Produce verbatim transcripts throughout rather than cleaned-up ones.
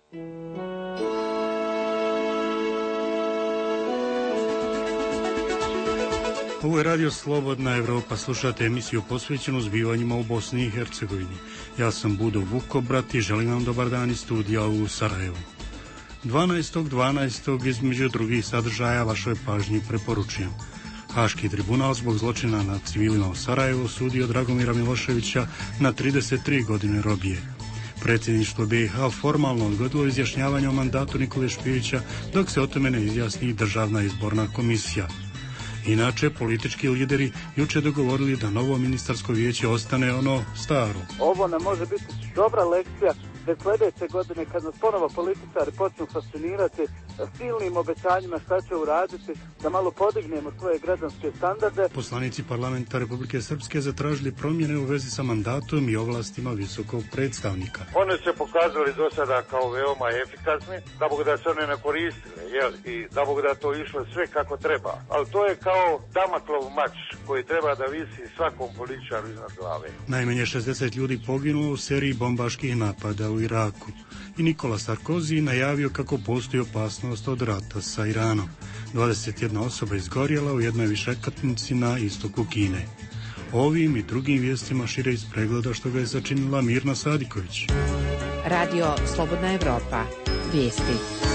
Ovo je Radio Slobodna Evropa, slušate emisiju posvećenu zbivanjima u Bosni i Hercegovini. Ja sam Budo Vukobrat i želim vam dobar dan iz studija u Sarajevu. dvanaestog dvanaestog između drugih sadržaja vašoj pažnji preporučujem. Haški tribunal zbog zločina nad civilima u Sarajevu osudio Dragomira Miloševića na trideset tri godine robije. Predsjedništvo B i H formalno odgodilo izjašnjavanje o mandatu Nikole Špijića dok se o tome ne izjasni Državna izborna komisija. Inače, politički lideri juče dogovorili da novo ministarsko vijeće ostane ono staro. Ovo nam može biti dobra lekcija da sljedeće godine kad nas ponovo političari počnu fascinirati silnim obećanjima šta će uraditi, da malo podignemo svoje građanske standarde. Poslanici parlamenta Republike Srpske zatražili promjene u vezi sa mandatom i ovlastima visokog predstavnika. One se pokazali do sada kao veoma efikasni, da Bog da se one ne koristile, jel? I da Bog da to išlo sve kako treba. Ali to je kao Damaklov mač koji treba da visi svakom političaru iznad glave. Najmanje šezdeset ljudi poginulo u seriji bombaških napada u Iraku. I Nikola Sarkozy najavio kako postoji opasnost od rata sa Iranom. dvadeset jedna osoba izgorjela u jednoj višekatnici na istoku Kine. Ovim i drugim vijestima šire iz pregleda što ga je sačinila Mirna Sadiković. Radio Slobodna Evropa. Vijesti.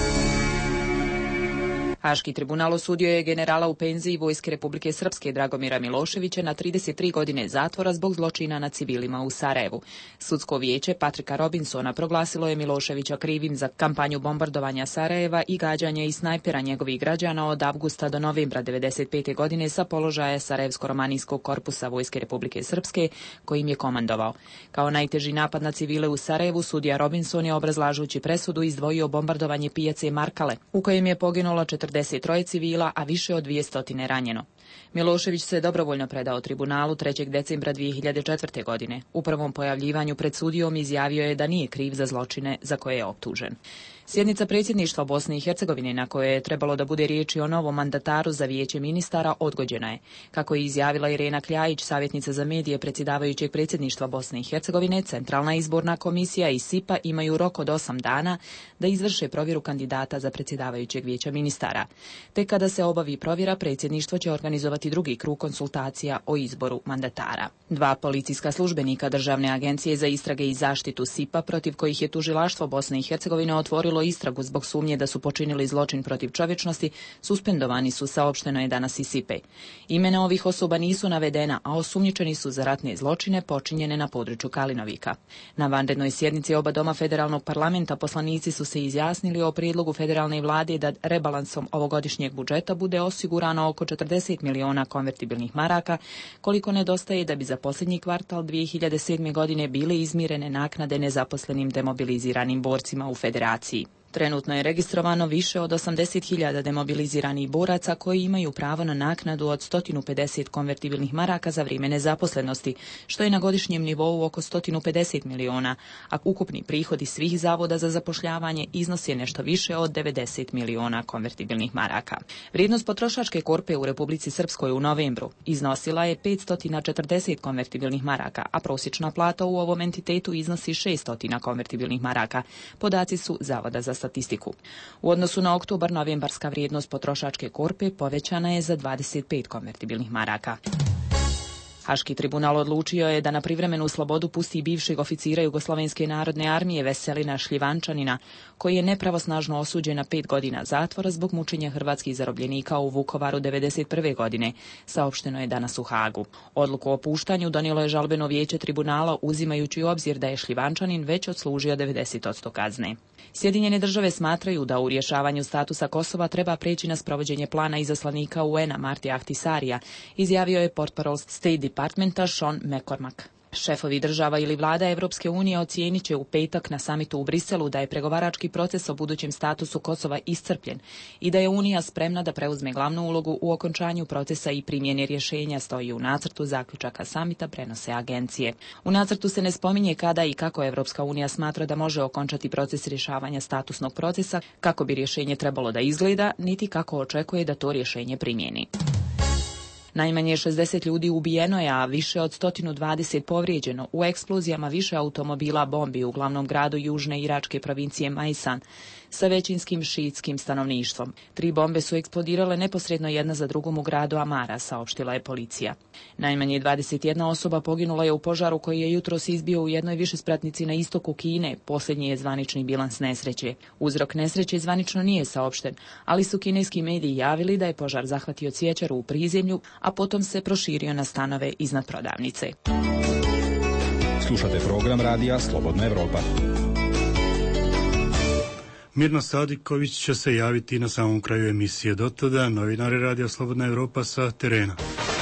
Haški tribunal osudio je generala u penziji Vojske Republike Srpske Dragomira Miloševića na trideset tri godine zatvora zbog zločina nad civilima u Sarajevu. Sudsko vijeće Patrika Robinsona proglasilo je Miloševića krivim za kampanju bombardovanja Sarajeva i gađanja i snajpera njegovih građana od avgusta do novembra devedeset pete godine sa položaja Sarajevsko-romanijskog korpusa Vojske Republike Srpske kojim je komandovao. Kao najteži napad na civile u Sarajevu, sudija Robinson je obrazlažući presudu izdvojio bombardovanje pijace Markale u kojem je poginulo četrdeset troje civila, a više od dvjesto ranjeno. Milošević se dobrovoljno predao tribunalu trećeg decembra dvije hiljade četvrte. godine. U prvom pojavljivanju pred sudijom izjavio je da nije kriv za zločine za koje je optužen. Sjednica predsjedništva Bosne i Hercegovine na kojoj je trebalo da bude riječi o novom mandataru za vijeće ministara odgođena je. Kako je izjavila Irena Kljajić, savjetnica za medije predsjedavajućeg predsjedništva Bosne i Hercegovine, Centralna izborna komisija i S I P A imaju rok od osam dana da izvrše provjeru kandidata za predsjedavajućeg vijeća ministara. Te kada se obavi provjera, predsjedništvo će organizovati drugi krug konsultacija o izboru mandatara. Dva policijska službenika Državne agencije za istrage i zaštitu S I P A, protiv kojih je tužilaštvo Bosne i Hercegovine otvorilo istragu zbog sumnje da su počinili zločin protiv čovječnosti, suspendovani su, saopšteno je danas iz S I P E. Imena ovih osoba nisu navedena, a osumnjičeni su za ratne zločine počinjene na području Kalinovika. Na vanrednoj sjednici oba doma federalnog parlamenta poslanici su se izjasnili o prijedlogu federalne vlade da rebalansom ovogodišnjeg budžeta bude osigurano oko četrdeset miliona konvertibilnih maraka, koliko nedostaje da bi za posljednji kvartal dvije hiljade sedme. godine bile izmirene naknade nezaposlenim demobiliziranim borcima u federaciji. Trenutno je registrovano više od osamdeset hiljada demobiliziranih boraca koji imaju pravo na naknadu od sto pedeset konvertibilnih maraka za vrijeme nezaposlenosti, što je na godišnjem nivou oko sto pedeset miliona, a ukupni prihodi svih zavoda za zapošljavanje iznose nešto više od devedeset miliona konvertibilnih maraka. Vrijednost potrošačke korpe u Republici Srpskoj u novembru iznosila je petsto četrdeset konvertibilnih maraka, a prosječna plata u ovom entitetu iznosi šesto konvertibilnih maraka. Podaci su Zavoda za statistiku. U odnosu na oktobar-novembarska vrijednost potrošačke korpe povećana je za dvadeset pet konvertibilnih maraka. Haški tribunal odlučio je da na privremenu slobodu pusti bivšeg oficira Jugoslovenske narodne armije Veselina Šljivančanina, koji je nepravosnažno osuđen na pet godina zatvora zbog mučenja hrvatskih zarobljenika u Vukovaru devedeset prve. godine, saopšteno je danas u Hagu. Odluku o puštanju donijelo je žalbeno vijeće tribunala uzimajući u obzir da je Šljivančanin već odslužio devedeset posto kazne. Sjedinjene države smatraju da u rješavanju statusa Kosova treba preći na sprovođenje plana izaslanika U N-a Martija Ahtisarija, izjavio je portparol State Departmenta Sean McCormack. Šefovi država ili vlada Evropske unije ocijenit će u petak na samitu u Briselu da je pregovarački proces o budućem statusu Kosova iscrpljen i da je Unija spremna da preuzme glavnu ulogu u okončanju procesa i primjeni rješenja, stoji u nacrtu zaključaka samita, prenose agencije. U nacrtu se ne spominje kada i kako Evropska unija smatra da može okončati proces rješavanja statusnog procesa, kako bi rješenje trebalo da izgleda, niti kako očekuje da to rješenje primjeni. Najmanje šezdeset ljudi ubijeno je, a više od sto dvadeset povrijeđeno u eksplozijama više automobila bombi u glavnom gradu južne iračke provincije Majsan sa većinskim šiitskim stanovništvom. Tri bombe su eksplodirale neposredno jedna za drugom u gradu Amara, saopštila je policija. Najmanje dvadeset jedna osoba poginula je u požaru koji je jutros izbio u jednoj višespratnici na istoku Kine. Posljednji je zvanični bilans nesreće. Uzrok nesreće zvanično nije saopšten, ali su kineski mediji javili da je požar zahvatio cvjećaru u prizemlju, a potom se proširio na stanove iznad prodavnice. Slušate program radija Slobodna Evropa. Mirna Sadiković će se javiti na samom kraju emisije. Do tada novinari radija Slobodna Evropa sa terena.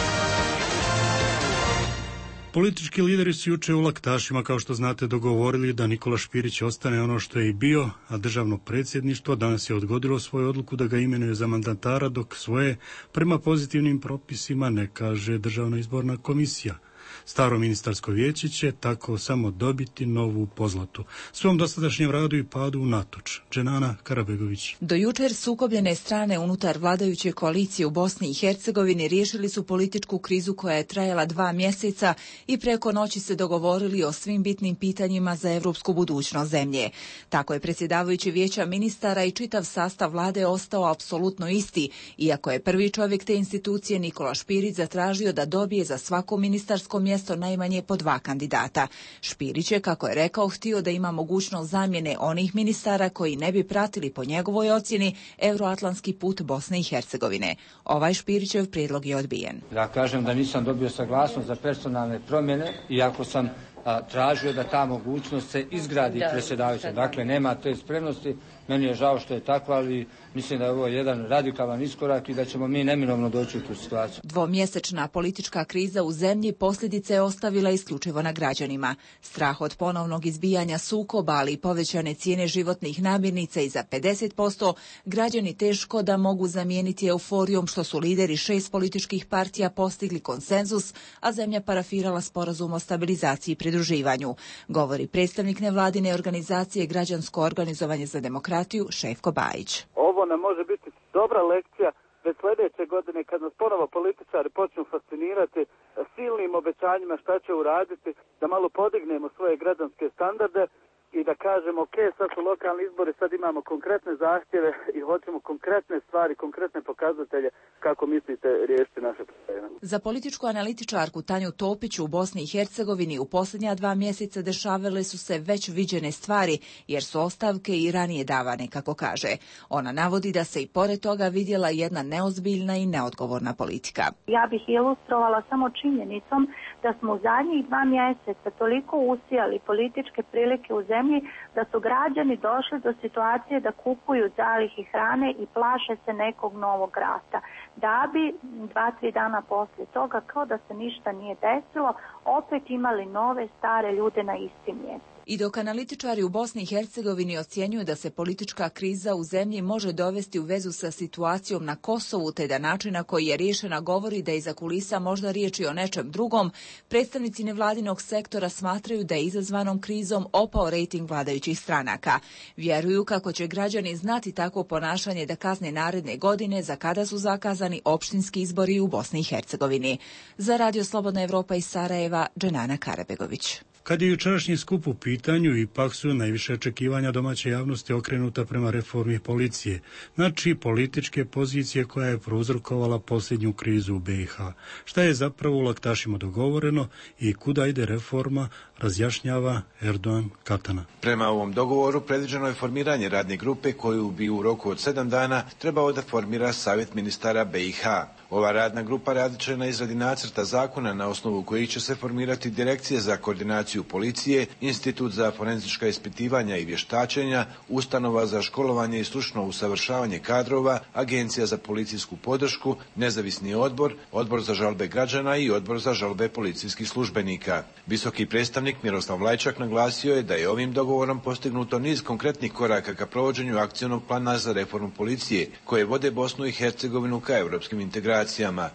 Politički lideri su juče u Laktašima, kao što znate, dogovorili da Nikola Špirić ostane ono što je i bio, a državno predsjedništvo danas je odgodilo svoju odluku da ga imenuje za mandatara, dok svoje prema pozitivnim propisima ne kaže Državna izborna komisija. Staro ministarsko vijeće će tako samo dobiti novu pozlatu. Svom dosadašnjem radu i padu u natoč. Dženana Karabegović. Do jučer sukobljene strane unutar vladajuće koalicije u Bosni i Hercegovini riješili su političku krizu koja je trajala dva mjeseca i preko noći se dogovorili o svim bitnim pitanjima za evropsku budućnost zemlje. Tako je predsjedavajući vijeća ministara i čitav sastav vlade ostao apsolutno isti, iako je prvi čovjek te institucije Nikola Špirić zatražio da dobije za svako ministarsko mjesto najmanje po dva kandidata. Špirić je, kako je rekao, htio da ima mogućnost zamjene onih ministara koji ne bi pratili po njegovoj ocjeni euroatlantski put Bosne i Hercegovine. Ovaj Špirićev prijedlog je odbijen. Ja kažem da nisam dobio saglasnost za personalne promjene, iako sam a, tražio da ta mogućnost se izgradi predsjedavajućem. Dakle, nema te spremnosti. Meni je žao što je tako, ali mislim da je ovo jedan radikalan iskorak i da ćemo mi neminovno doći u tu situaciju. Dvomjesečna politička kriza u zemlji posljedice je ostavila isključivo na građanima. Strah od ponovnog izbijanja sukoba, ali i povećane cijene životnih namirnica i za pedeset posto, građani teško da mogu zamijeniti euforijom što su lideri šest političkih partija postigli konsenzus, a zemlja parafirala sporazum o stabilizaciji i pridruživanju, govori predstavnik nevladine organizacije Građansko organizovanje za demokratiju Šefko Bajić. Ovo nam može biti dobra lekcija već sljedeće godine kad nas ponovo političari počnu fascinirati silnim obećanjima šta će uraditi, da malo podignemo svoje građanske standarde i da kažemo ok, sad su lokalni izbori, sad imamo konkretne zahtjeve i hoćemo konkretne stvari, konkretne pokazatelje kako mislite riješiti naše probleme. Za političku analitičarku Tanju Topić u Bosni i Hercegovini u posljednja dva mjeseca dešavale su se već viđene stvari, jer su ostavke i ranije davane, kako kaže. Ona navodi da se i pored toga vidjela jedna neozbiljna i neodgovorna politika. Ja bih ilustrovala samo činjenicom da smo u zadnjih dva mjeseca toliko usijali političke prilike u zemlji da su građani došli do situacije da kupuju zalihi hrane i plaše se nekog novog rata. Da bi dva, tri dana poslije toga, kao da se ništa nije desilo, opet imali nove stare ljude na istim mjestu. I dok analitičari u Bosni i Hercegovini ocjenjuju da se politička kriza u zemlji može dovesti u vezu sa situacijom na Kosovu, te da način na koji je riješena govori da iza kulisa možda riječi o nečem drugom, predstavnici nevladinog sektora smatraju da je izazvanom krizom opao rejting vladajućih stranaka. Vjeruju kako će građani znati takvo ponašanje da kazne naredne godine za kada su zakazani opštinski izbori u Bosni i Hercegovini. Za Radio Slobodna Evropa iz Sarajeva, Dženana Karabegović. Kad je jučerašnji skup u pitanju, ipak su najviše očekivanja domaće javnosti okrenuta prema reformi policije, znači političke pozicije koja je prouzrokovala posljednju krizu u B i H. Šta je zapravo u Laktašima dogovoreno i kuda ide reforma, razjašnjava Erdogan Katana. Prema ovom dogovoru predviđeno je formiranje radne grupe koju bi u roku od sedam dana trebao da formira Savjet ministara B i H. Ova radna grupa radit će na izradi nacrta zakona na osnovu kojih će se formirati Direkcije za koordinaciju policije, Institut za forenzička ispitivanja i vještačenja, Ustanova za školovanje i stručno usavršavanje kadrova, Agencija za policijsku podršku, Nezavisni odbor, Odbor za žalbe građana i Odbor za žalbe policijskih službenika. Visoki predstavnik Miroslav Lajčak naglasio je da je ovim dogovorom postignuto niz konkretnih koraka ka provođenju akcionog plana za reformu policije, koje vode Bosnu i Hercegovinu ka europskim integracijama.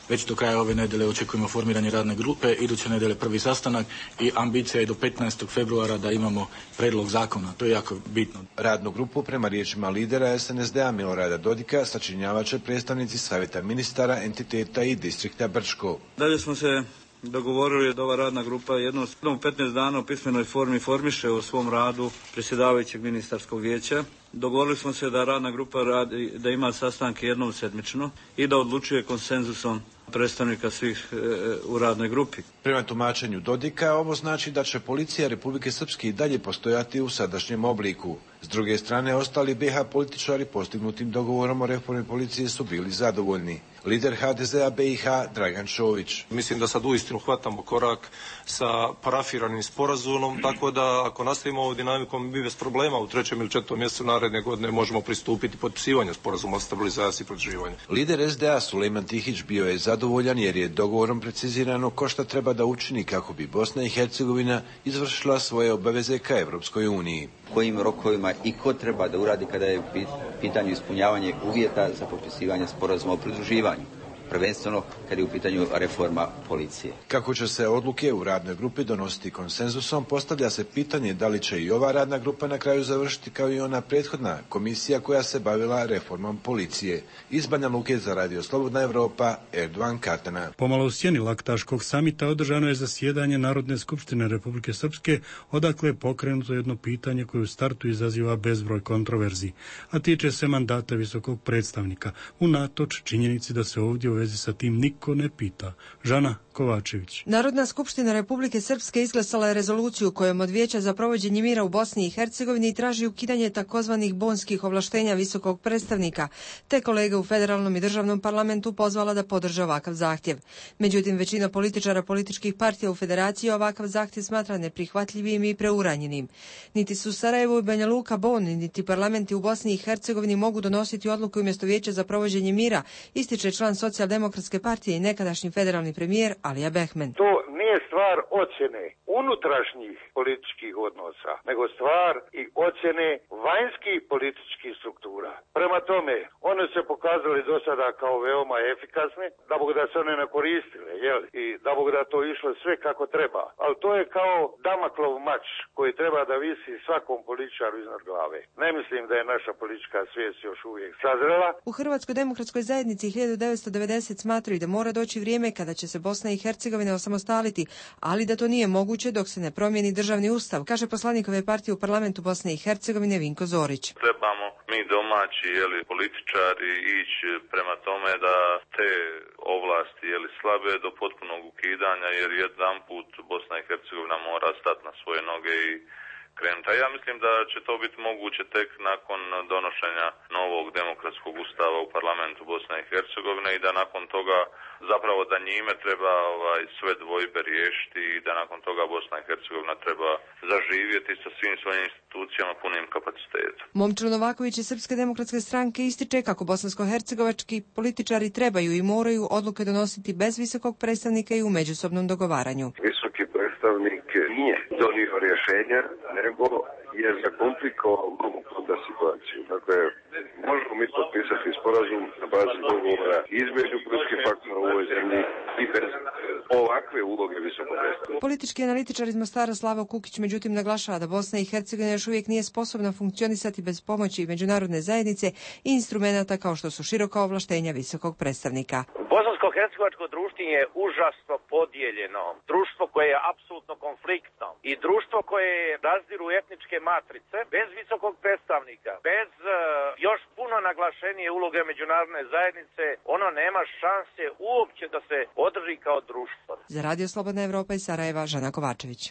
Već do kraja ove nedjelje očekujemo formiranje radne grupe, iduće nedjelje prvi sastanak i ambicija je do petnaestog februara da imamo predlog zakona. To je jako bitno. Radnu grupu prema riječima lidera es en es de a Milorada Dodika sačinjavat će predstavnici Savjeta ministara, entiteta i distrikta Brčko. Dalje smo se dogovorili da ova radna grupa jednom u petnaest dana u pismenoj formi formiše o svom radu predsjedavajućeg ministarskog vijeća. Dogovorili smo se da radna grupa radi, da ima sastanke jednom sedmično i da odlučuje konsenzusom predstavnika svih e, u radnoj grupi. Prema tumačenju Dodika, ovo znači da će policija Republike Srpske i dalje postojati u sadašnjem obliku. S druge strane, ostali be ha političari postignutim dogovorom o reformi policije su bili zadovoljni. Lider ha de ze a be i ha Dragan Čović. Mislim da sad uistinu hvatamo korak sa parafiranim sporazumom, tako da ako nastavimo ovu dinamikom, mi bez problema u trećem ili četvrtom mjesecu naredne godine možemo pristupiti potpisivanju sporazuma o stabilizaciji i pridruživanju. Lider es de a Sulejman Tihić bio je zadovoljan jer je dogovorom precizirano ko šta treba da učini kako bi Bosna i Hercegovina izvršila svoje obaveze ka Evropskoj uniji. Kojim rokovima i ko treba da uradi kada je u pitanju ispunjavanje uvjeta za potpisivanje sporazuma o pridruživanju, prvenstveno kad je u pitanju reforma policije. Kako će se odluke u radnoj grupi donositi konsenzusom, postavlja se pitanje da li će i ova radna grupa na kraju završiti kao i ona prethodna komisija koja se bavila reformom policije. Iz Banja Luke za Radio Slobodna Evropa, Erdovan Katana. Pomalo u sjeni Laktaškog samita održano je zasjedanje Narodne skupštine Republike Srpske, odakle je pokrenuto jedno pitanje koje u startu izaziva bezbroj kontroverzi, a tiče se mandata visokog predstavnika, unatoč činjenici da se ovdje u vezi sa tim niko ne pita. Žana Kovačević. Narodna skupština Republike Srpske izglasala je rezoluciju kojom od Vijeća za provođenje mira u Bosni i Hercegovini traži ukidanje takozvanih bonskih ovlaštenja visokog predstavnika, te kolege u federalnom i državnom parlamentu pozvala da podrže ovakav zahtjev. Međutim, većina političara političkih partija u federaciji ovakav zahtjev smatra neprihvatljivim i preuranjenim. Niti su Sarajevo i Banja Luka Bon, niti parlamenti u Bosni i Hercegovini mogu donositi odluku umjesto Vijeća za provođenje mira, ističe član Socijaldemokratske partije i nekadašnji federalni premijer Alija Behmen. To nije stvar ocjene unutrašnjih političkih odnosa, nego stvar i ocjene vanjskih političkih struktura. Prema tome, one se pokazali do sada kao veoma efikasne, da Bog da se one ne koristile, jel? I da Bog da to išlo sve kako treba. Ali to je kao Damaklov mač koji treba da visi svakom političaru iznad glave. Ne mislim da je naša politička svijest još uvijek sazrela. U Hrvatskoj demokratskoj zajednici hiljadu devetsto devedeset smatraju da mora doći vrijeme kada će se Bosna i Hercegovina osamostaliti, ali da to nije moguće dok se ne promijeni državni ustav, kaže poslanikove partije u parlamentu Bosne i Hercegovine Vinko Zorić. Trebamo mi domaći jeli, političari ići prema tome da te ovlasti jeli, slabe do potpunog ukidanja, jer jedan put Bosna i Hercegovina mora stati na svoje noge i krenuti. A ja mislim da će to biti moguće tek nakon donošenja novog demokratskog ustava u parlamentu Bosne i Hercegovine i da nakon toga zapravo da njime treba ovaj, sve dvojbe riješiti i da nakon toga Bosna i Hercegovina treba zaživjeti sa svim svojim institucijama punim kapacitetom. Momčilo Novaković iz Srpske demokratske stranke ističe kako bosansko-hercegovački političari trebaju i moraju odluke donositi bez visokog predstavnika i u međusobnom dogovaranju. Visoki predstavnik nije donio rješenja, nego je zakomplikovao mnogo puta situaciju. Dakle, možemo mi potpisati sporazum na bazi dogovora između političkih faktora u ovoj zemlji i bez ovakve uloge visokog predstavnika. Politički analitičar iz Mostara Slavo Kukić međutim naglašava da Bosna i Hercegovina još uvijek nije sposobna funkcionisati bez pomoći međunarodne zajednice i instrumenata kao što su široka ovlaštenja visokog predstavnika. Bosansko-hercegovačko društvo je užasno podijeljeno, društvo koje je apsolutno konfliktno i društvo koje razdiru etničke matrice bez visokog predstavnika, bez uh, još puno naglašenije uloge međunarodne zajednice, ono nema šanse uopće da se održi kao društvo. Za Radio Slobodna Evropa iz Sarajeva, Žana Kovačević.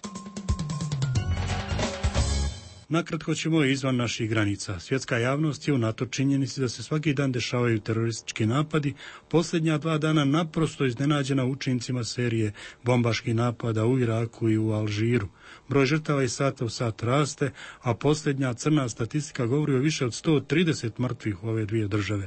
Nakratko ćemo izvan naših granica. Svjetska javnost je unatoč činjenici da se svaki dan dešavaju teroristički napadi, posljednja dva dana naprosto iznenađena učincima serije bombaških napada u Iraku i u Alžiru. Broj žrtava iz sata u sat raste, a posljednja crna statistika govori o više od sto trideset mrtvih u ove dvije države.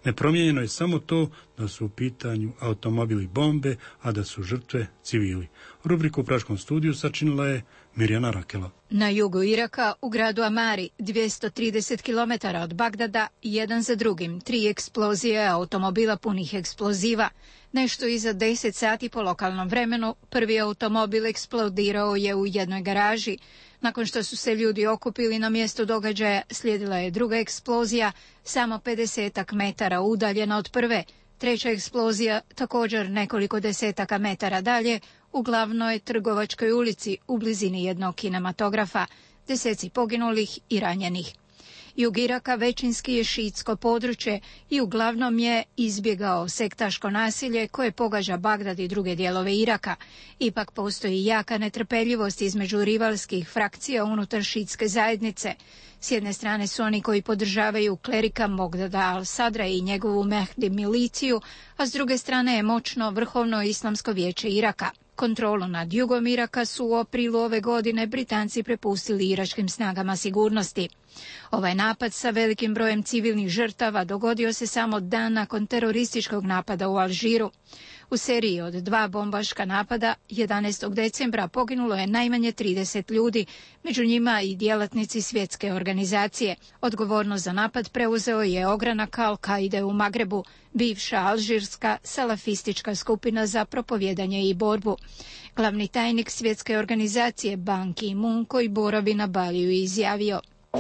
Nepromijenjeno je samo to da su u pitanju automobili bombe, a da su žrtve civili. Rubriku u Praškom studiju sačinila je Mirjana Rakela. Na jugu Iraka, u gradu Amari, dvjesto trideset kilometara od Bagdada, jedan za drugim, tri eksplozije automobila punih eksploziva. Nešto iza deset sati po lokalnom vremenu, prvi automobil eksplodirao je u jednoj garaži. Nakon što su se ljudi okupili na mjestu događaja, slijedila je druga eksplozija, samo pedesetak metara udaljena od prve. Treća eksplozija, također nekoliko desetaka metara dalje, u glavnoj trgovačkoj ulici u blizini jednog kinematografa. Deseci poginulih i ranjenih. Jug Iraka većinski je šiitsko područje i uglavnom je izbjegao sektaško nasilje koje pogađa Bagdad i druge dijelove Iraka. Ipak postoji jaka netrpeljivost između rivalskih frakcija unutar šiitske zajednice. S jedne strane su oni koji podržavaju klerika Mogdada al-Sadra i njegovu Mehdi miliciju, a s druge strane je moćno vrhovno islamsko vijeće Iraka. Kontrolu nad jugom Iraka su u aprilu ove godine Britanci prepustili iračkim snagama sigurnosti. Ovaj napad sa velikim brojem civilnih žrtava dogodio se samo dan nakon terorističkog napada u Alžiru. U seriji od dva bombaška napada jedanaestog decembra poginulo je najmanje trideset ljudi, među njima i djelatnici svjetske organizacije. Odgovornost za napad preuzeo je ogranak Al-Kaide u Magrebu, bivša alžirska salafistička skupina za propovijedanje i borbu. Glavni tajnik svjetske organizacije Ban Ki-moon, koji boravi na Baliju, izjavio: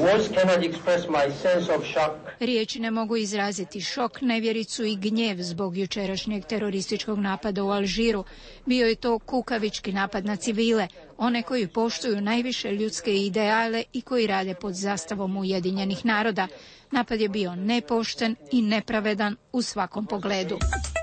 riječi ne mogu izraziti šok, nevjericu i gnjev zbog jučerašnjeg terorističkog napada u Alžiru. Bio je to kukavički napad na civile, one koji poštuju najviše ljudske ideale i koji rade pod zastavom Ujedinjenih naroda. Napad je bio nepošten i nepravedan u svakom pogledu.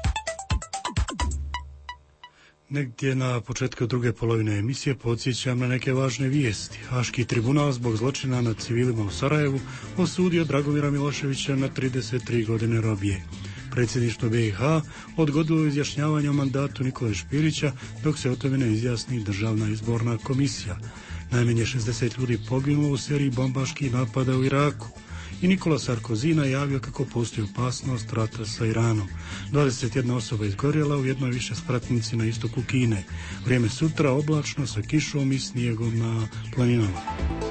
Negdje na početku druge polovine emisije podsjećam na neke važne vijesti. Haški tribunal zbog zločina nad civilima u Sarajevu osudio Dragomira Miloševića na trideset tri godine robije. Predsjedništvo B i H odgodilo izjašnjavanje o mandatu Nikole Špirića dok se o tome ne izjasni Državna izborna komisija. Najmanje šezdeset ljudi poginulo u seriji bombaških napada u Iraku. I Nikola Sarkozy najavio kako postoji opasnost rata sa Iranom. dvadeset jedna osoba izgorjela u jednoj više spratnici na istoku Kine. Vrijeme sutra oblačno sa kišom i snijegom na planinama.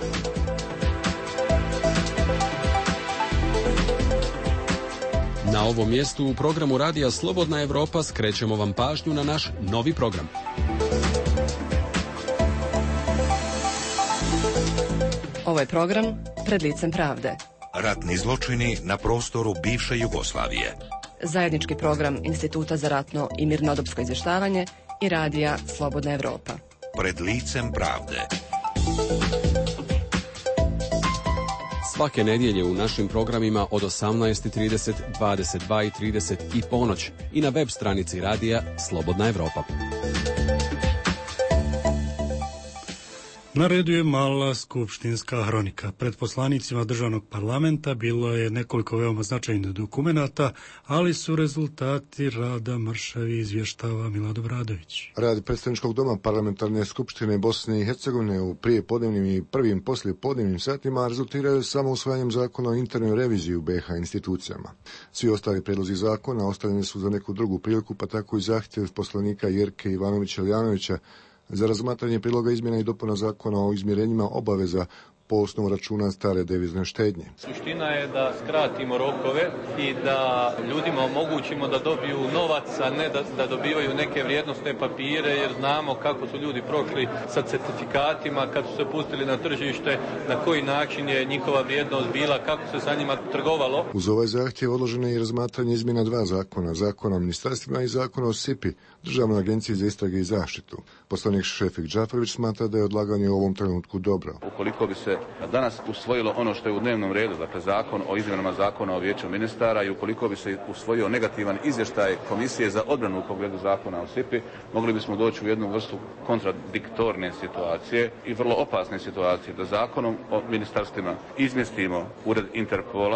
Na ovom mjestu u programu Radija Slobodna Evropa skrećemo vam pažnju na naš novi program. Ovo je program Pred licem pravde. Ratni zločini na prostoru bivše Jugoslavije. Zajednički program Instituta za ratno i mirnodopsko izvještavanje i Radija Slobodna Evropa. Pred licem pravde. Svake nedjelje u našim programima od osamnaest i trideset, dvadeset dva i trideset i ponoć i na web stranici Radija Slobodna Evropa. Na redu je mala skupštinska hronika. Pred poslanicima državnog parlamenta bilo je nekoliko veoma značajnih dokumenata, ali su rezultati rada mršavi, izvještava Milad Obradović. Rad predstavničkog doma parlamentarne skupštine Bosne i Hercegovine u prijepodnevnim i prvim poslijepodnevnim satima rezultiraju samo usvajanjem zakona o internoj reviziji u B i H institucijama. Svi ostali prijedlozi zakona ostavljeni su za neku drugu priliku, pa tako i zahtjev poslanika Jerke Ivanovića-Ljanovića za razmatranje priloga izmjena i dopuna zakona o izmjerenjima obaveza po osnovu računa stare devizne štednje. Suština je da skratimo rokove i da ljudima omogućimo da dobiju novac, a ne da, da dobivaju neke vrijednosne papire, jer znamo kako su ljudi prošli sa certifikatima kad su se pustili na tržište, na koji način je njihova vrijednost bila, kako se sa njima trgovalo. Uz ovaj zahtjev odloženo je i razmatranje izmjena dva zakona, zakona o ministarstvima i zakona o S I P-i, Državnoj agenciji za istrage i zaštitu. Poslanik Šefik Džafarović smatra da je odlaganje u ovom trenutku dobro. Ukoliko bi se danas usvojilo ono što je u dnevnom redu, dakle zakon o izmjenama zakona o vijeću ministara, i ukoliko bi se usvojio negativan izvještaj Komisije za odbranu u pogledu zakona o S I P-i, mogli bismo doći u jednu vrstu kontradiktorne situacije i vrlo opasne situacije, da zakonom o ministarstvima izmjestimo ured Interpola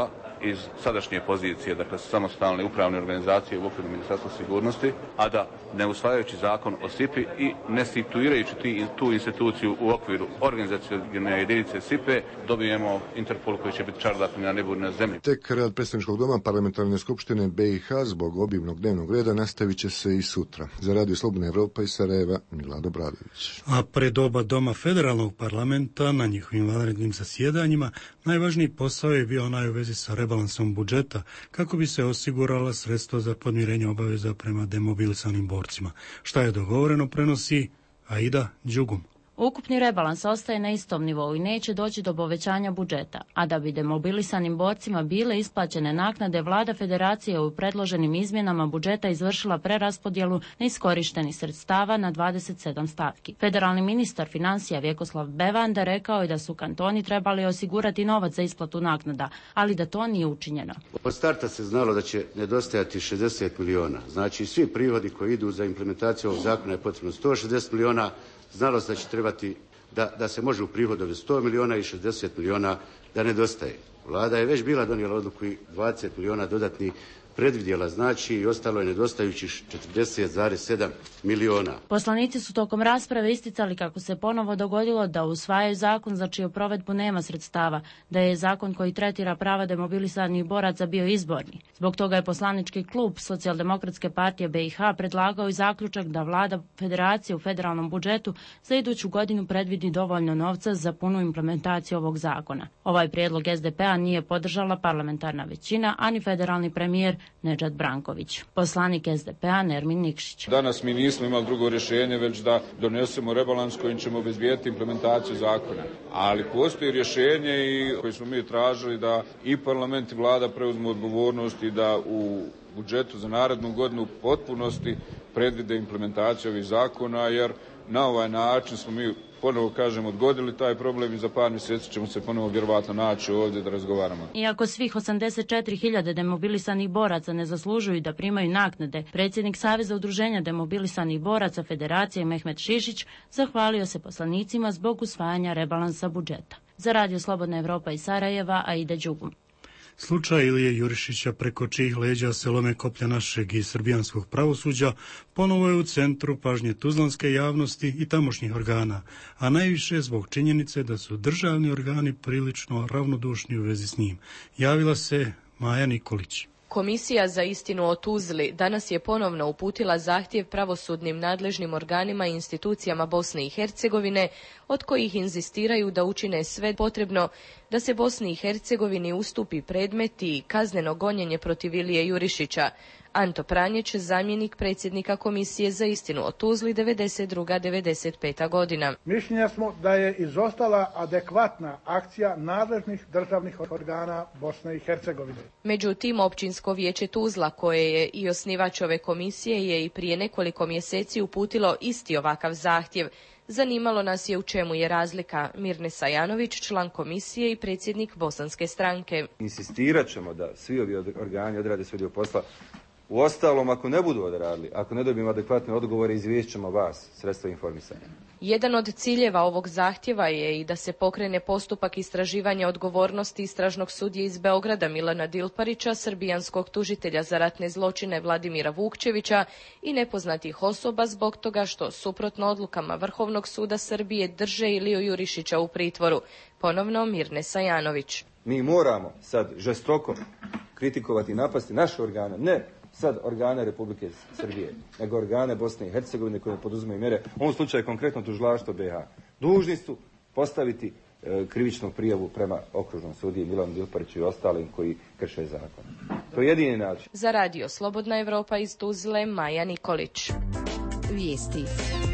iz sadašnje pozicije, dakle samostalne upravne organizacije u okviru Ministarstva sigurnosti, a da ne usvajajući zakon o S I P I i ne situirajući tu instituciju u okviru organizacione jedinice S I P E, dobijemo Interpol koji će biti čardak na nebu na zemlji. Tek rad Predstavničkog doma Parlamentarne skupštine B i H zbog obimnog dnevnog reda nastavit će se i sutra. Za Radio Slobodna Evropa iz Sarajeva, Milado Bradović. A pred oba doma federalnog parlamenta na njihovim vanrednim zasjedanjima najvažniji posao je bio onaj u vezi sa rebalansom budžeta kako bi se osigurala sredstva za podmirenje obaveza prema demobilisanim borcima. Šta je dogovoreno prenosi Aida Đugum. Ukupni rebalans ostaje na istom nivou i neće doći do povećanja budžeta, a da bi demobilisanim borcima bile isplaćene naknade, vlada federacije u predloženim izmjenama budžeta izvršila preraspodjelu neiskorištenih sredstava na dvadeset sedam stavki. Federalni ministar financija Vjekoslav Bevanda rekao je da su kantoni trebali osigurati novac za isplatu naknada, ali da to nije učinjeno. Od starta se znalo da će nedostajati šezdeset miliona. Znači svi prihodi koji idu za implementaciju ovog zakona je potrebno sto šezdeset miliona. Znalo se da će trebati, da, da se može uprihodovati sto miliona i šezdeset miliona da nedostaje. Vlada je već bila donijela odluku i dvadeset miliona dodatnih predvidjela, znači i ostalo je nedostajućih četrdeset zarez sedam miliona. Poslanici su tokom rasprave isticali kako se ponovo dogodilo da usvajaju zakon za čiju provedbu nema sredstava, da je zakon koji tretira prava demobilisanih boraca bio izborni. Zbog toga je poslanički klub Socijaldemokratske partije B i H predlagao i zaključak da vlada federacije u federalnom budžetu za iduću godinu predvidi dovoljno novca za punu implementaciju ovog zakona. Ovaj prijedlog S D P-a nije podržala parlamentarna većina, ani federalni premijer Nedžad Branković. Poslanik S D P-a Nermin Nikšić. Danas mi nismo imali drugo rješenje, već da donesemo rebalans kojim ćemo obezbijeti implementaciju zakona. Ali postoji rješenje i koje smo mi tražili da i parlament i vlada preuzmu odgovornost i da u budžetu za narednu godinu u potpunosti predvide implementaciju ovih zakona, jer na ovaj način smo mi ponovo, kažem, odgodili taj problem i za par mjeseci ćemo se ponovo vjerovatno naći ovdje da razgovaramo. Iako svih osamdeset četiri hiljade demobilisanih boraca ne zaslužuju da primaju naknade, predsjednik Saveza udruženja demobilisanih boraca Federacije Mehmet Šišić zahvalio se poslanicima zbog usvajanja rebalansa budžeta. Za Radio Slobodna Evropa iz Sarajeva, Aida Đugum. Slučaj Ilije Jurišića, preko čijih leđa se lome koplja našeg i srbijanskog pravosuđa, ponovo je u centru pažnje tuzlanske javnosti i tamošnjih organa, a najviše zbog činjenice da su državni organi prilično ravnodušni u vezi s njim. Javila se Maja Nikolić. Komisija za istinu o Tuzli danas je ponovno uputila zahtjev pravosudnim nadležnim organima i institucijama Bosne i Hercegovine, od kojih inzistiraju da učine sve potrebno da se Bosni i Hercegovini ustupi predmet i kazneno gonjenje protiv Ilije Jurišića. Anto Pranjeć, zamjenik predsjednika Komisije za istinu o Tuzli devedeset druga do devedeset peta godina. Mišljenja smo da je izostala adekvatna akcija nadležnih državnih organa Bosne i Hercegovine. Međutim, općinsko vijeće Tuzla, koje je i osnivač ove komisije, je i prije nekoliko mjeseci uputilo isti ovakav zahtjev. Zanimalo nas je u čemu je razlika. Mirne Sajanović, član komisije i predsjednik Bosanske stranke. Insistirat ćemo da svi ovi organi odrade svoj dio posla. U ostalom, ako ne budu odradili, ako ne dobijemo adekvatne odgovore, izvješćemo vas, sredstva informisanja. Jedan od ciljeva ovog zahtjeva je i da se pokrene postupak istraživanja odgovornosti istražnog sudije iz Beograda Milana Dilparića, srbijanskog tužitelja za ratne zločine Vladimira Vukčevića i nepoznatih osoba zbog toga što, suprotno odlukama Vrhovnog suda Srbije, drže Iliju Jurišića u pritvoru. Ponovno Mirne Sajanović. Mi moramo sad žestoko kritikovati i napasti naše organe, ne sad organe Republike Srbije, nego organe Bosne i Hercegovine koje poduzimaju mjere, u ovom slučaju konkretno tužilaštvo B i H. Dužni su postaviti e, krivičnu prijavu prema okružnom sudiji Milanu Dilpariću i ostalim koji krše zakon. To je jedini način. Za Radio Slobodna Evropa iz Tuzle, Maja Nikolić. Vijesti,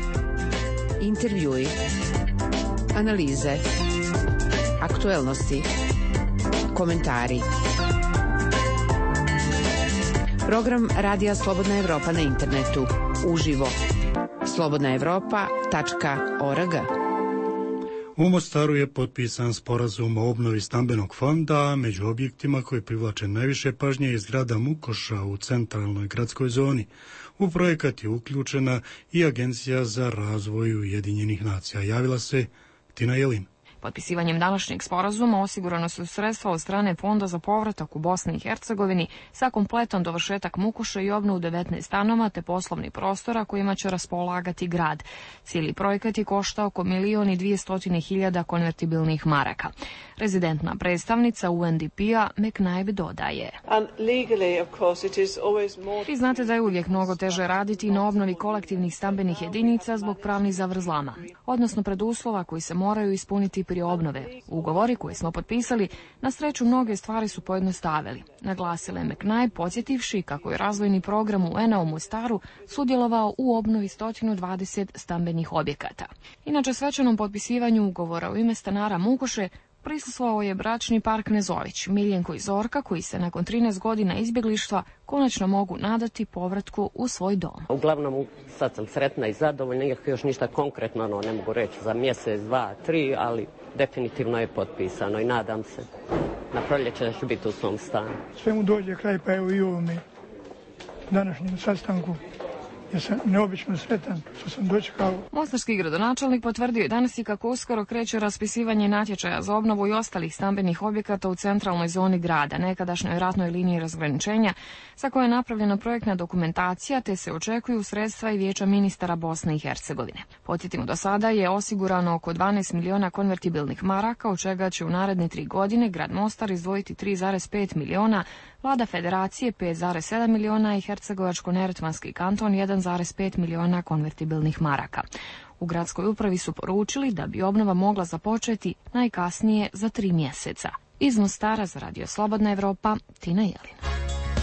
intervjui, analize, aktuelnosti, komentari. Program Radija Slobodna Evropa na internetu. Uživo. slobodna evropa tačka org. U Mostaru je potpisan sporazum o obnovi stambenog fonda, među objektima koji privlače najviše pažnje je zgrada Mukoša u centralnoj gradskoj zoni. U projekat je uključena i Agencija za razvoj Ujedinjenih nacija. Javila se Tina Jelin. Potpisivanjem današnjeg sporazuma osigurano su sredstva od strane Fonda za povratak u Bosni i Hercegovini sa kompletom dovršetak Mukuše i obnovu devetnaest stanova te poslovnih prostora kojima će raspolagati grad. Cijeli projekat je koštao oko milijon i dvjesto hiljada konvertibilnih maraka. Rezidentna predstavnica U N D P-a McNabb dodaje. Vi znate da je uvijek mnogo teže raditi na obnovi kolektivnih stambenih jedinica zbog pravnih zavrzlama, odnosno preduslova koji se moraju ispuniti prije obnove. Ugovori koje smo potpisali, na sreću mnoge stvari su pojednostavili, naglasila je McNabb, podsjetivši kako je razvojni program U N-a u Mostaru sudjelovao u obnovi sto dvadeset stambenih objekata. Inače, svečanom potpisivanju ugovora u ime stanara Mukoše prisustvovao je bračni par Knezović, Miljenko i Zorka, koji se nakon trinaest godina izbjeglištva konačno mogu nadati povratku u svoj dom. Uglavnom, sad sam sretna i zadovoljna, iako još ništa konkretno, no, ne mogu reći za mjesec, dva, tri, ali definitivno je potpisano i nadam se na proljeće da ću biti u svom stanu. Sve mu dođe kraj, pa evo i ovome današnjem sastanku. Ja sam neobično sretan što sam dočekao. Mostarski gradonačelnik potvrdio je danas i kako uskoro kreće raspisivanje natječaja za obnovu i ostalih stambenih objekata u centralnoj zoni grada, nekadašnjoj ratnoj liniji razgraničenja, za koje je napravljena projektna dokumentacija, te se očekuju sredstva i vijeća ministara Bosne i Hercegovine. Podsjetimo, do sada je osigurano oko dvanaest miliona konvertibilnih maraka, od čega će u naredne tri godine grad Mostar izdvojiti tri zarez pet miliona, vlada federacije pet zarez sedam miliona i Hercegovačko-neretvanski kanton jedan zarez pet miliona konvertibilnih maraka. U gradskoj upravi su poručili da bi obnova mogla započeti najkasnije za tri mjeseca. Iz Mostara za Radio Slobodna Evropa, Tina Jelina.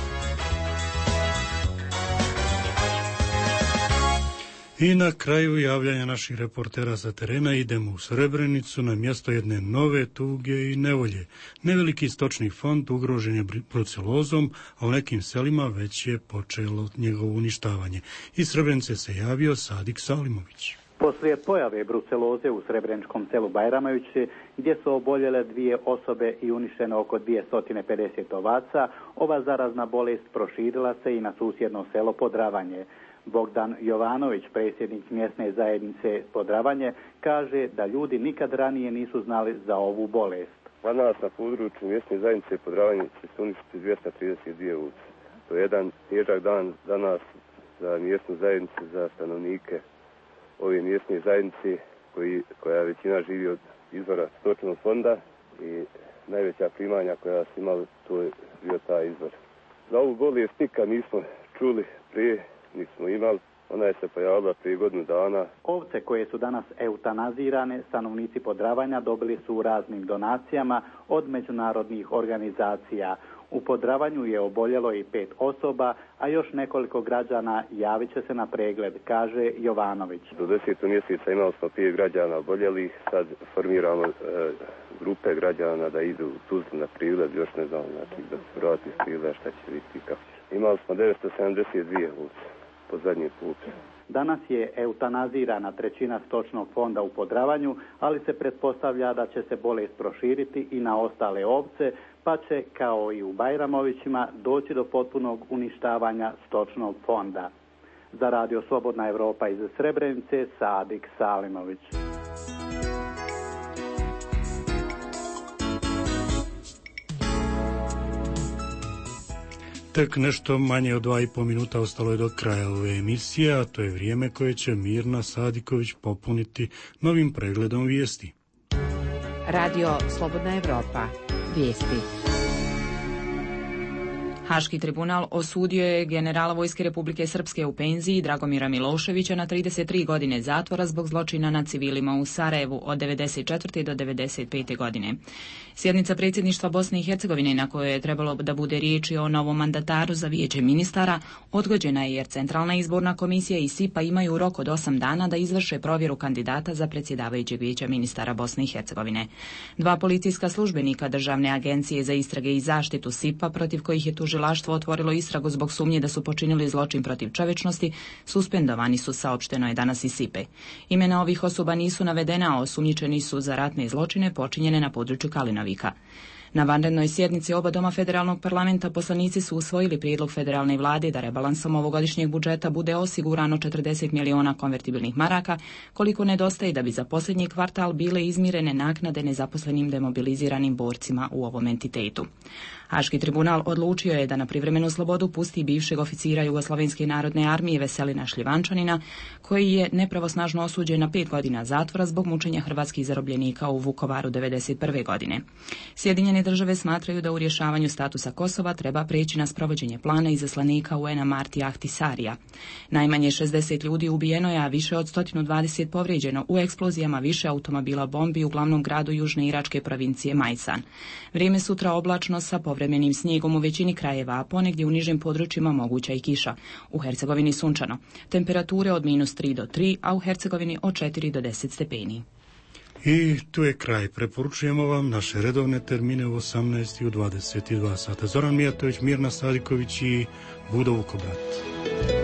I na kraju javljanja naših reportera sa terena idemo u Srebrenicu na mjesto jedne nove tuge i nevolje. Neveliki stočni fond ugrožen je brucelozom, a u nekim selima već je počelo njegovo uništavanje. Iz Srebrenice se javio Sadik Salimović. Poslije pojave bruceloze u srebreničkom selu Bajramovići, gdje su oboljele dvije osobe i uništeno oko dvjesto pedeset ovaca, ova zarazna bolest proširila se i na susjedno selo Podravanje. Bogdan Jovanović, predsjednik mjesne zajednice Podravanje, kaže da ljudi nikad ranije nisu znali za ovu bolest. Kod nas na području mjesne zajednice Podravanje će se uništiti dvjesto trideset dvije ovce. To je jedan težak dan za nas, za mjesnu zajednicu, za stanovnike ove mjesne zajednice koji, koja većina živi od izvora stočnog fonda i najveća primanja koja su imali, to je bio taj izvor. Za ovu bolest nikad nismo čuli prije, nismo imali. Ona je se pojavila prije godinu dana. Ovce koje su danas eutanazirane, stanovnici Podravanja dobili su u raznim donacijama od međunarodnih organizacija. U Podravanju je oboljelo i pet osoba, a još nekoliko građana javit će se na pregled, kaže Jovanović. Do desetog mjeseca imali smo pet građana oboljelih, sad formiramo e, grupe građana da idu u Tuzlu na pregled, još ne znam, znači da se vrati s pregleda šta će biti kako će. Imali smo devetsto sedamdeset dvije ovce po zadnji put. Danas je eutanazirana trećina stočnog fonda u Podravanju, ali se pretpostavlja da će se bolest proširiti i na ostale ovce, pa će, kao i u Bajramovićima, doći do potpunog uništavanja stočnog fonda. Za Radio Slobodna Evropa iz Srebrenice, Sadik Salimović. Tek nešto manje od dva i po minuta ostalo je do kraja ove emisije, a to je vrijeme koje će Mirna Sadiković popuniti novim pregledom vijesti. Radio Slobodna Evropa. Vijesti. Haški tribunal osudio je generala Vojske Republike Srpske u penziji Dragomira Miloševića na trideset tri godine zatvora zbog zločina nad civilima u Sarajevu od devedeset četvrte do devedeset pete godine. Sjednica predsjedništva Bosne i Hercegovine, na kojoj je trebalo da bude riječi o novom mandataru za vijeće ministara, odgođena je jer Centralna izborna komisija i S I P A imaju rok od osam dana da izvrše provjeru kandidata za predsjedavajućeg vijeća ministara Bosne i Hercegovine. Dva policijska službenika Državne agencije za istrage i zaštitu S I P A, protiv kojih je tužen tužilaštvo otvorilo istragu zbog sumnje da su počinili zločin protiv čovječnosti, suspendovani su, saopšteno je danas iz Sipe. Imena ovih osoba nisu navedena, a osumnjičeni su za ratne zločine počinjene na području Kalinovika. Na vanrednoj sjednici oba doma federalnog parlamenta poslanici su usvojili prijedlog federalne vlade da rebalansom ovogodišnjeg budžeta bude osigurano četrdeset miliona konvertibilnih maraka, koliko nedostaje da bi za posljednji kvartal bile izmirene naknade nezaposlenim demobiliziranim borcima u ovom entitetu. Haški tribunal odlučio je da na privremenu slobodu pusti bivšeg oficira Jugoslovenske narodne armije Veselina Šljivančanina, koji je nepravosnažno osuđen na pet godina zatvora zbog mučenja hrvatskih zarobljenika u Vukovaru devedeset prve godine. Sjedinjene države smatraju da u rješavanju statusa Kosova treba preći na sprovođenje plana izaslanika U N-a Martija Ahtisarija. Najmanje šezdeset ljudi ubijeno je, a više od sto dvadeset povrijeđeno u eksplozijama više automobila bombi u glavnom gradu južne iračke provincije Majsan. Vrijeme sutra oblačno sa povremenim snijegom u većini krajeva, a ponegdje u nižim područjima moguća i kiša. U Hercegovini sunčano. Temperature od minus tri do tri, a u Hercegovini od četiri do deset stepeni. I tu je kraj. Preporučujemo vam naše redovne termine u osamnaest i u dvadeset dva sata. Zoran Mijatović, Mirna Sadiković i Budo Vukobrat.